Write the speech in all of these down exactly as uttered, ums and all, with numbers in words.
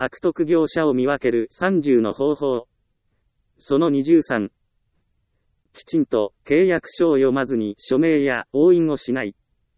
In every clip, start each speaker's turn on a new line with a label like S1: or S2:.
S1: 悪徳業者を見分けるさんじゅうの方法。そのにじゅうさん。きちんと契約書を読まずに署名や押印をしない。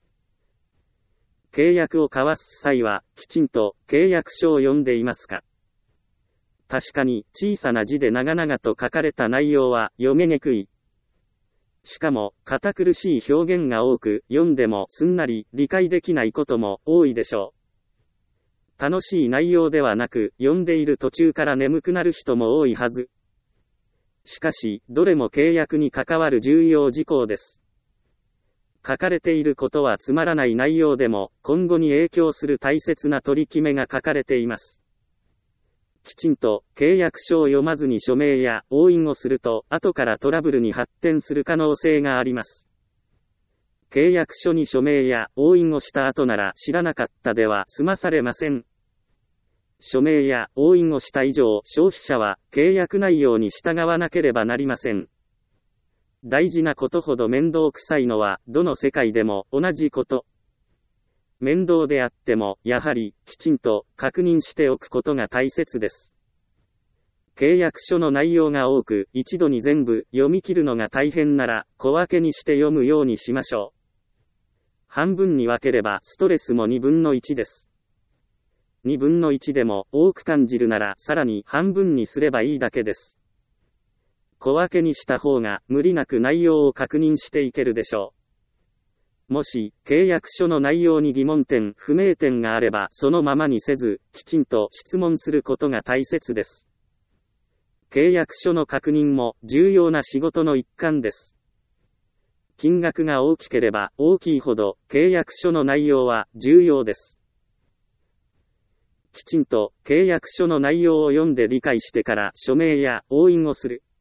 S1: 契約を交わす際は、きちんと契約書を読んでいますか？確かに小さな字で長々と書かれた内容は読みにくい。しかも、堅苦しい表現が多く、読んでもすんなり理解できないことも多いでしょう。楽しい内容ではなく、読んでいる途中から眠くなる人も多いはず。しかし、どれも契約に関わる重要事項です。書かれていることはつまらない内容でも、今後に影響する大切な取り決めが書かれています。きちんと契約書を読まずに署名や押印をすると、後からトラブルに発展する可能性があります。契約書に署名や押印をした後なら知らなかったでは済まされません。署名や押印をした以上、消費者は契約内容に従わなければなりません。大事なことほど面倒くさいのは、どの世界でも同じこと。面倒であっても、やはり、きちんと確認しておくことが大切です。契約書の内容が多く、一度に全部読み切るのが大変なら、小分けにして読むようにしましょう。半分に分ければ、ストレスもにぶんのいちです。にぶんのいちでも多く感じるなら、さらに半分にすればいいだけです。小分けにした方が無理なく内容を確認していけるでしょう。もし、契約書の内容に疑問点、不明点があればそのままにせず、きちんと質問することが大切です。契約書の確認も重要な仕事の一環です。金額が大きければ大きいほど、契約書の内容は重要です。きちんと契約書の内容を読んで理解してから署名や押印をする。